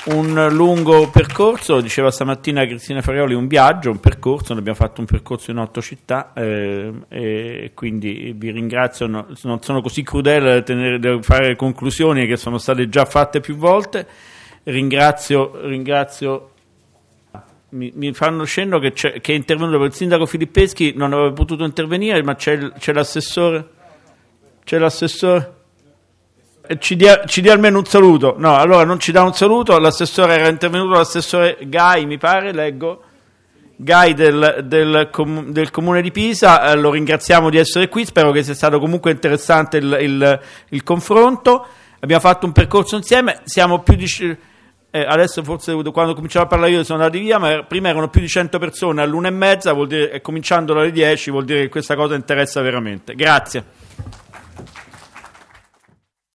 un lungo percorso, diceva stamattina Cristina Farioli, un viaggio, un percorso, ne abbiamo fatto un percorso in 8 città e quindi vi ringrazio, non sono così crudele da fare conclusioni che sono state già fatte più volte. Ringrazio mi fanno cenno che è intervenuto per il sindaco Filippeschi, non aveva potuto intervenire, ma c'è l'assessore ci dia almeno un saluto. No, allora non ci dà un saluto. L'assessore era intervenuto, l'assessore Gai, mi pare, leggo Gai del comune di Pisa, lo ringraziamo di essere qui, spero che sia stato comunque interessante il confronto. Abbiamo fatto un percorso insieme, siamo più di adesso forse quando cominciavo a parlare io sono andati via, ma prima erano più di 100 persone all'1:30, vuol dire, cominciando alle 10 vuol dire che questa cosa interessa veramente. Grazie.